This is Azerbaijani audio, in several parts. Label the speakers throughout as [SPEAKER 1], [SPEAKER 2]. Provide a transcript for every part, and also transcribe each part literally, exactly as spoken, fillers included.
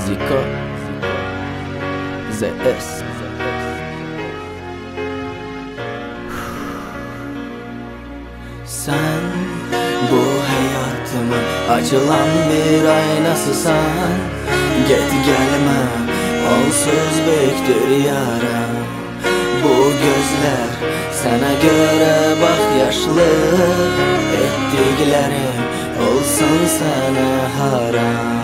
[SPEAKER 1] Zika Z S Sen bu hayatımın açılan bir aynasısan. Get gelme onsuz büyüktür yaram. Bu gözler sana göre bak yaşlı. Ettiklerim olsun sana haram.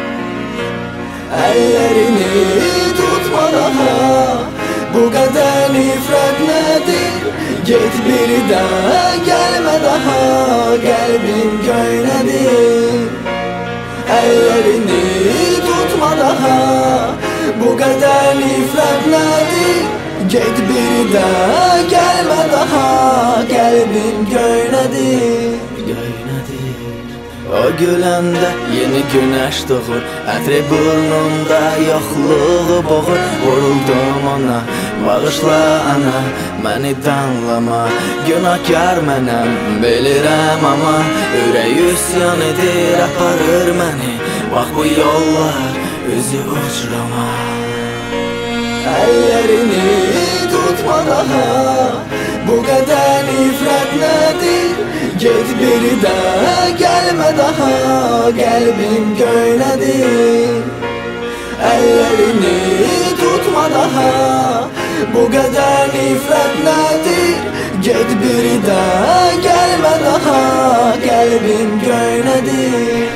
[SPEAKER 1] Ellerini tutma daha, bu kadar nifret nedir? Git bir daha gelme daha, kalbim köynedir. Ellerini tutma daha, bu kadar nifret nedir? Git bir daha gelme daha, kalbim köynedir. O güləndə yeni güneş doğur, ətri burnumda yoxluğu boğur. Vuruldum ona, bağışla ana, məni danlama. Günahkar mənəm, bilirəm ama ürək üsyan edir, aparır məni. Bax bu yollar üzü uçrama. Ellerini tutma daha, bu kadar nifret nedir? Git bir daha gelme daha, kalbim köynedir. Ellerini tutma daha, bu kadar nifret nedir? Git bir daha gelme daha, kalbim köynedir.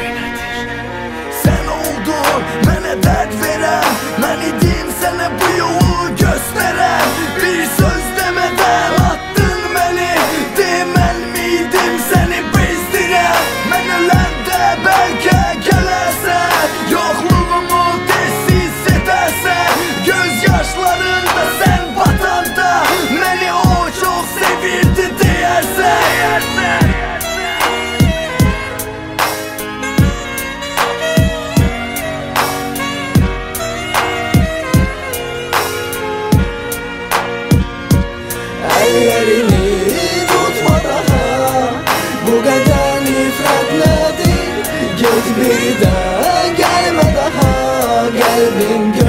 [SPEAKER 2] Sen oldun mənə dert veren, mən idim sənə bu yolu gösteren. Bir söz demeden attın beni, demel miydim seni bezdiren? Mən öləndə bəlkə gələrsən, yokluğumu tezsiz edərsən. Göz yaşlarında sen batanda, məni o çok sevirdi deyərsən.
[SPEAKER 1] Ellerini tutma daha, bu kadar nifret nedir? Git bir daha gelme daha, kalbim